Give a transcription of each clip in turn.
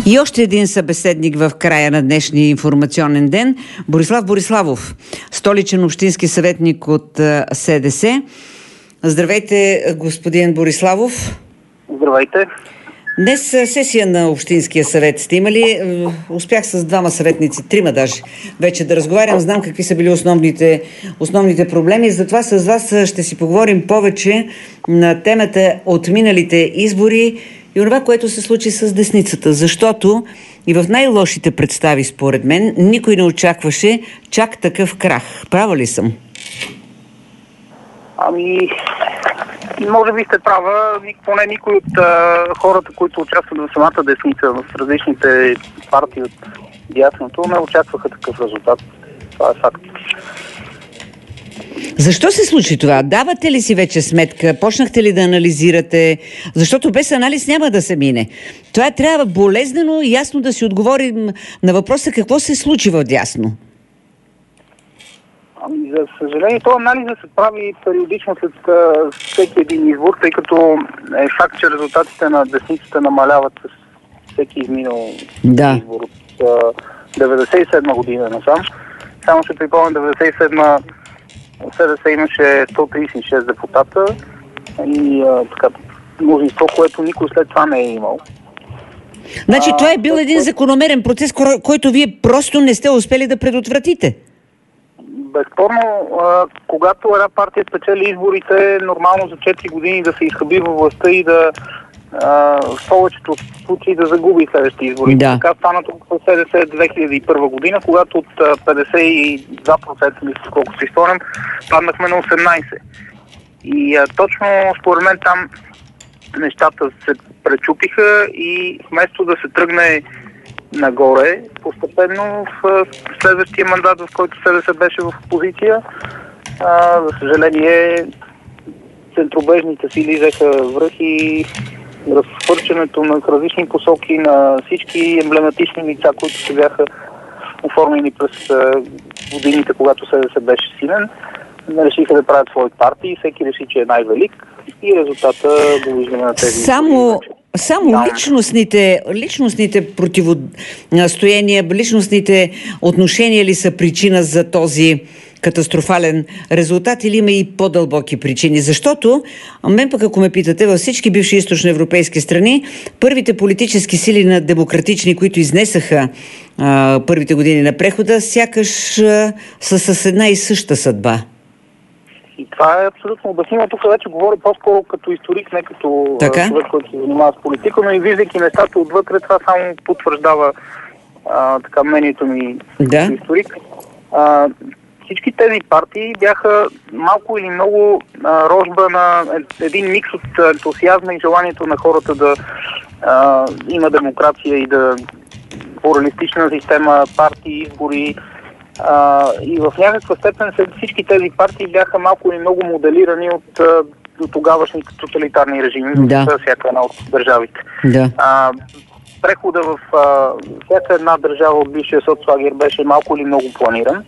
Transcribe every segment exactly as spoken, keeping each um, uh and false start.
И още един събеседник в края на днешния информационен ден. Борислав Бориславов, столичен общински съветник от СДС. Здравейте, господин Бориславов. Здравейте. Днес сесия на Общинския съвет сте имали. Успях с двама съветници, трима даже, вече да разговарям. Знам какви са били основните, основните проблеми. Затова с вас ще си поговорим повече на темата от миналите избори и това, което се случи с десницата. Защото и в най-лошите представи, според мен, никой не очакваше чак такъв крах. Права ли съм? Ами, може би сте права. Поне никой от а, хората, които участват в самата десница, в различните партии от дясното, не очакваха такъв резултат. Това е факт. Защо се случи това? Давате ли си вече сметка? Почнахте ли да анализирате? Защото без анализ няма да се мине. Това трябва болезнено и ясно да си отговорим на въпроса какво се случи в дясно. Ами, за съжаление, този анализ се прави периодично след всеки един избор, тъй като е факт, че резултатите на десницата намаляват с всеки изминал да. избор от деветдесет и седма година насам. Само ще припомня, деветдесет и седма СДС имаше сто тридесет и шест депутата и а, така, мнозинство, което никой след това не е имал. Значи а, това е бил един закономерен процес, който вие просто не сте успели да предотвратите. Безспорно, а, когато една партия спечели изборите, е нормално за четири години да се изхъби във властта и да а, в повечето случаи да загуби следващите избори. Да. Така стана тук в СДС две хиляди и първа година, когато от петдесет и два процента, мисля, колко си спомням, паднахме на осемнадесет процента. И а, точно според мен там нещата се пречупиха и вместо да се тръгне нагоре, постепенно в следващия мандат, в който СДС беше в опозиция, а, за съжаление центробежните сили взеха връх и разхвърчането на различни посоки на всички емблематични лица, които се бяха оформени през годините, когато СДС беше силен, решиха да правят свои партии, всеки реши, че е най-велик и резултата го виждаме на тези Само... Само личностните, личностните противостояния, личностните отношения ли са причина за този катастрофален резултат или има и по-дълбоки причини? Защото, мен пък ако ме питате, във всички бивши източноевропейски страни, първите политически сили на демократични, които изнесаха а, първите години на прехода, сякаш а, са с една и съща съдба. И това е абсолютно обяснимо. Тук вече говоря по-скоро като историк, не като така? човек, който се занимава с политика, но и виждайки нещата отвътре, това само потвърждава а, така мнението ми да? като историк. А, всички тези партии бяха малко или много а, рожба на един микс от ентусиазма и желанието на хората да а, има демокрация и да плуралистична система, партии, избори. Uh, и в някаква степен всички тези партии бяха малко или много моделирани от uh, до тогавашните тоталитарни режими да. в всяка една от държавите. Да. Uh, прехода в uh, всяка една държава от бившия соцлагер беше малко или много планиран.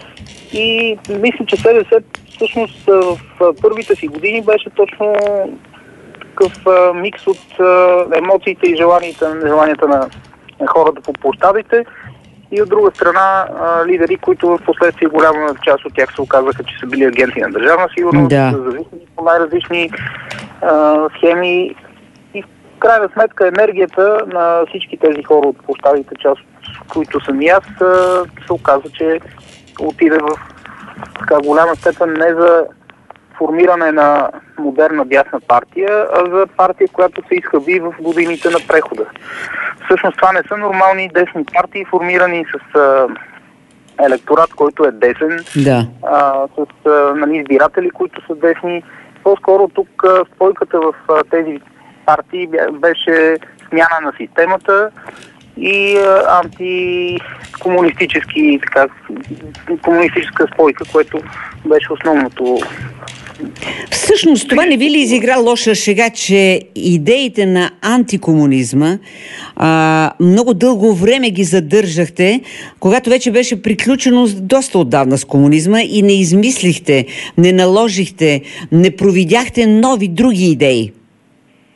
И мисля, че СДС всъщност в uh, първите си години беше точно такъв uh, микс от uh, емоциите и желанията, желанията на, на хората по площадите. И от друга страна лидери, които в последствие голяма част от тях се оказаха, че са били агенти на държавна сигурност, да. са зависими по най-различни а, схеми. И в крайна сметка енергията на всички тези хора от площадите, част от които съм и аз, се оказа, че отиде в така голяма степен не за формиране на модерна дясна партия, а за партия, която се изхъби в годините на прехода. Всъщност това не са нормални десни партии, формирани с а, електорат, който е десен, да. а, с а, нали, избиратели, които са десни. По-скоро тук а, спойката в а, тези партии беше смяна на системата и а, антикомунистически така, комунистическа спойка, което беше основното. Всъщност, това не ви ли изигра лоша шега, че идеите на антикомунизма а, много дълго време ги задържахте, когато вече беше приключено доста отдавна с комунизма и не измислихте, не наложихте, не провидяхте нови, други идеи?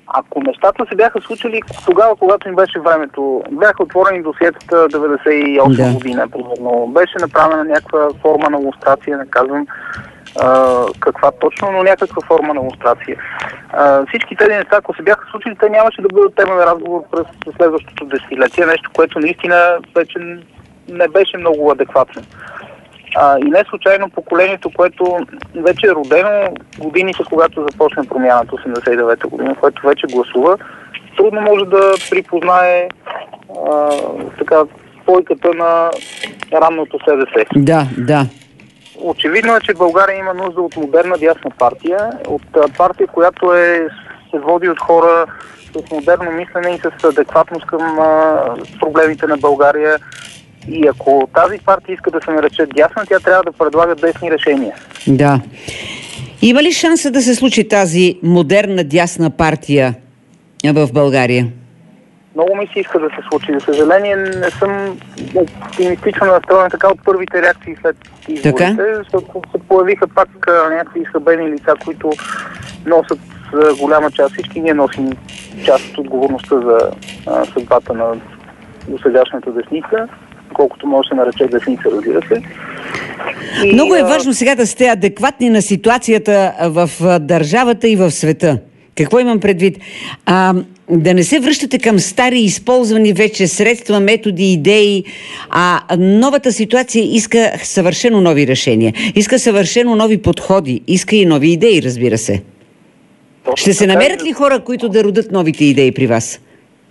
Ако нещата се бяха случили тогава, когато им беше времето, бяха отворени досиетата деветдесет и осма да. година, примерно, беше направена някаква форма на лустрация, не казвам Uh, каква точно, но някаква форма на лустрация. Uh, всички тези неща, ако се бяха случили, те нямаше да бъдат тема на разговор през следващото десетилетие, нещо, което наистина вече не беше много адекватно. Uh, и не случайно поколението, което вече е родено годините, когато започне промяната осемдесет и девета година, което вече гласува, трудно може да припознае uh, така спойката на ранното СДС. Да, да. Очевидно е, че България има нужда от модерна дясна партия, от партия, която е, се води от хора с модерно мислене и с адекватност към а, проблемите на България. И ако тази партия иска да се нарече дясна, тя трябва да предлага десни решения. Да. Има ли шанса да се случи тази модерна дясна партия в България? Много ми се иска да се случи. За съжаление, не съм оптимистично настроен така от първите реакции след изборите, защото се появиха пак а, някакви изхабени лица, които носят а, голяма част. Всички ние носим част от отговорността за а, съдбата на досегашната десница, колкото може да се нарече десница, разбира се. И, Много е важно сега да сте адекватни на ситуацията в държавата и в света. Какво имам предвид? А, да не се връщате към стари, използвани вече средства, методи, идеи, а новата ситуация иска съвършено нови решения, иска съвършено нови подходи, иска и нови идеи, разбира се. Точно. Ще се намерят ли хора, които да родят новите идеи при вас?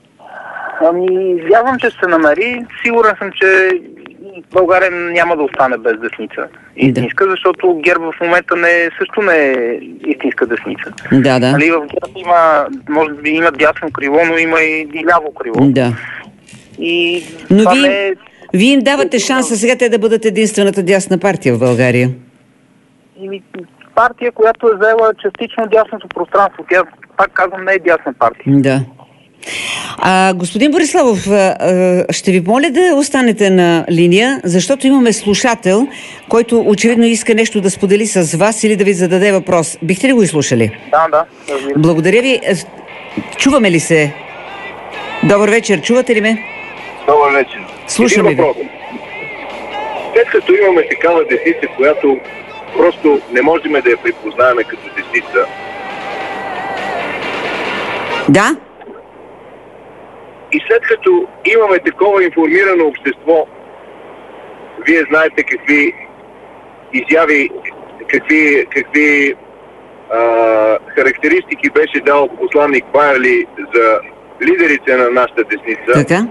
Ами, вярвам, че ще се намери. Сигурен съм, че България няма да остане без десница. Истинска, да. Защото ГЕРБ в момента не, също не е истинска десница. Да, да. Нали, в ГЕРБ има, може би има дясно крило, но има и, и ляво крило. Да. И но вие, не... вие им давате шанса сега те да бъдат единствената дясна партия в България? И партия, която е заела частично дясното пространство. Тя, пак казвам, не е дясна партия. Да. А, господин Бориславов, а, ще ви моля да останете на линия, защото имаме слушател, който очевидно иска нещо да сподели с вас или да ви зададе въпрос. Бихте ли го изслушали? Да, да. Благодаря ви. Чуваме ли се? Добър вечер. Чувате ли ме? Добър вечер. Слушаме ви. След като имаме такава десница, която просто не можем да я припознаем като десница. Да? И след като имаме такова информирано общество, вие знаете какви изяви, какви, какви а, характеристики беше дал посланник Байерли за лидерите на нашата десница. Така?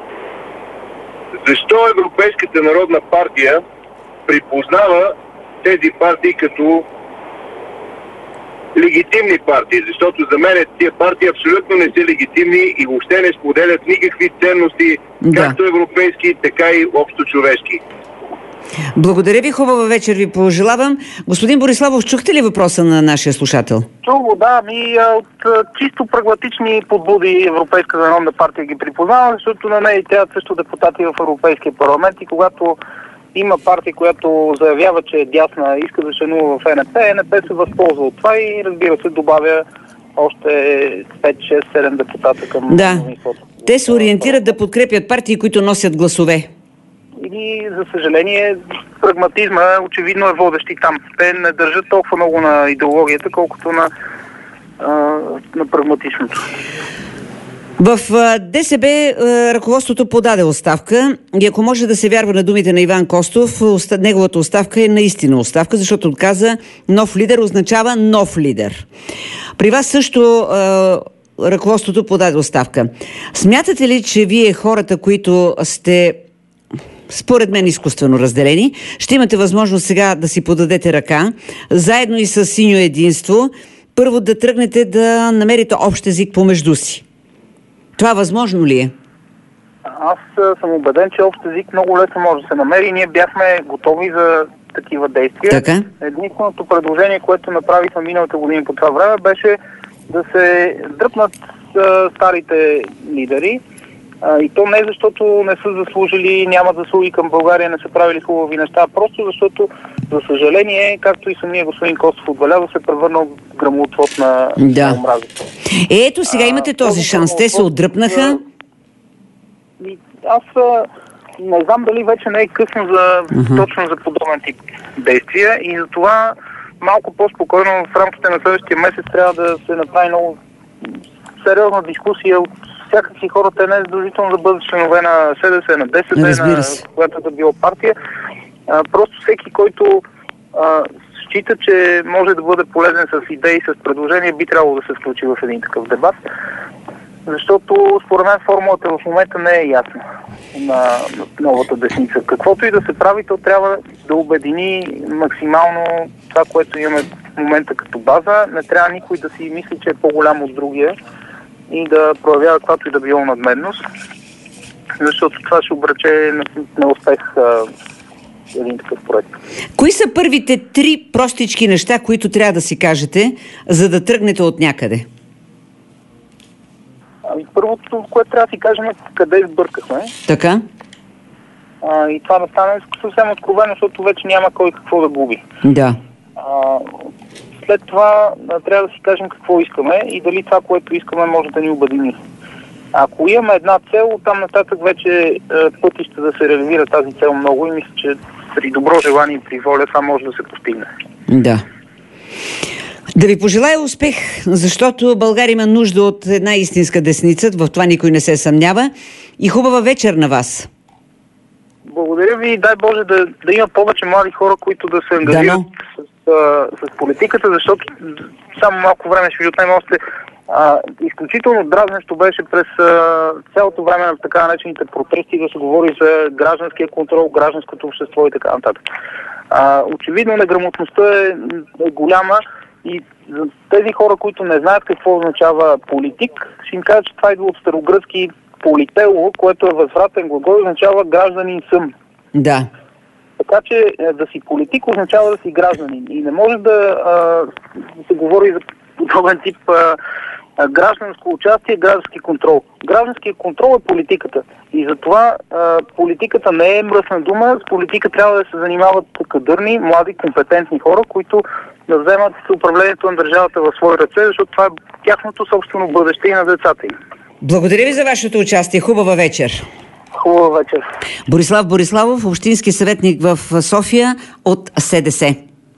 Защо Европейската народна партия припознава тези партии като легитимни партии, защото за мен тия партии абсолютно не са легитимни и въобще не споделят никакви ценности, да. Както европейски, така и общочовешки. Благодаря ви, хубава вечер ви пожелавам. Господин Бориславов, чухте ли въпроса на нашия слушател? Чува, да, ми от чисто прагматични подбуди Европейската народна партия ги припознава, защото на нея тя също депутати в Европейския парламент и когато има партия, която заявява, че е дясна, иска да членува в ЕНП, ЕНП се възползва от това и разбира се добавя още пет, шест, седем депутата към да. Мнозинството. Те се ориентират да подкрепят партии, които носят гласове. И за съжаление прагматизма очевидно е водещи там. Те не държат толкова много на идеологията, колкото на, а, на прагматичното. В ДСБ ръководството подаде оставка и ако може да се вярва на думите на Иван Костов, неговата оставка е наистина оставка, защото отказа нов лидер означава нов лидер. При вас също ръководството подаде оставка. Смятате ли, че вие хората, които сте според мен изкуствено разделени, ще имате възможност сега да си подадете ръка, заедно и с Синьо единство, първо да тръгнете да намерите общ език помежду си? Това възможно ли е? Аз съм убеден, че общ език много лесно може да се намери. Ние бяхме готови за такива действия. Така? Единственото предложение, което направихме миналата година по това време, беше да се дръпнат а, старите лидери. А, и то не защото не са заслужили, нямат заслуги към България, не са правили хубави неща, просто защото, за съжаление, както и самия господин Костов отбеляза, се превърнал в гръмотвод на, да. на омразата. Е, ето сега имате този шанс. Те се отдръпнаха. И аз а, не знам дали вече не е късно за, uh-huh. точно за подобен тип действия и за това малко по-спокойно в рамките на следващия месец трябва да се направи много сериозна дискусия от всякакви хора. Те не е задължително да бъдат членове на СДС, на ДСБ, на която да била партия. А, просто всеки, който а, счита, че може да бъде полезен с идеи, с предложения, би трябвало да се включи в един такъв дебат. Защото според мен формулата в момента не е ясна на новата десница. Каквото и да се прави, то трябва да обедини максимално това, което имаме в момента като база. Не трябва никой да си мисли, че е по-голям от другия и да проявява каквато и да било надмерност, защото това ще обрече на, на успех а, един такъв проект. Кои са първите три простички неща, които трябва да си кажете, за да тръгнете от някъде? Ами, първото, което трябва да си кажем е къде сбъркахме. Така. А, и това да стане съвсем откровено, защото вече няма кой какво да губи. Да. А, след това а, трябва да си кажем какво искаме и дали това, което искаме, може да ни обедини. Ако имаме една цел, там нататък вече а, пътища да се реализира тази цел много и мисля, че при добро желание и при воля това може да се постигне. Да. Да ви пожелая успех, защото България има нужда от една истинска десница, в това никой не се съмнява. И хубава вечер на вас. Благодаря ви и дай Боже да, да има повече млади хора, които да се ангажират с, с, с политиката, защото само малко време ще ви отнема още. А, изключително дразнещо беше през а, цялото време на така наречените протести да се говори за гражданския контрол, гражданското общество и така нататък. А, очевидно неграмотността е, е голяма и за тези хора, които не знаят какво означава политик, ще им кажа, че това идва от старогръцки политело, което е възвратен глагол, означава гражданин съм. Да. Така че да си политик означава да си гражданин. И не може да, а, да се говори за подобен тип а, а, гражданско участие, граждански контрол. Гражданският контрол е политиката. И затова а, политиката не е мръсна дума. С политика трябва да се занимават кадърни, млади, компетентни хора, които да вземат управлението на държавата в свои ръце, защото това е тяхното собствено бъдеще и на децата им. Благодаря ви за вашето участие. Хубава вечер. Хубава вечер. Борислав Бориславов, общински съветник в София от СДС.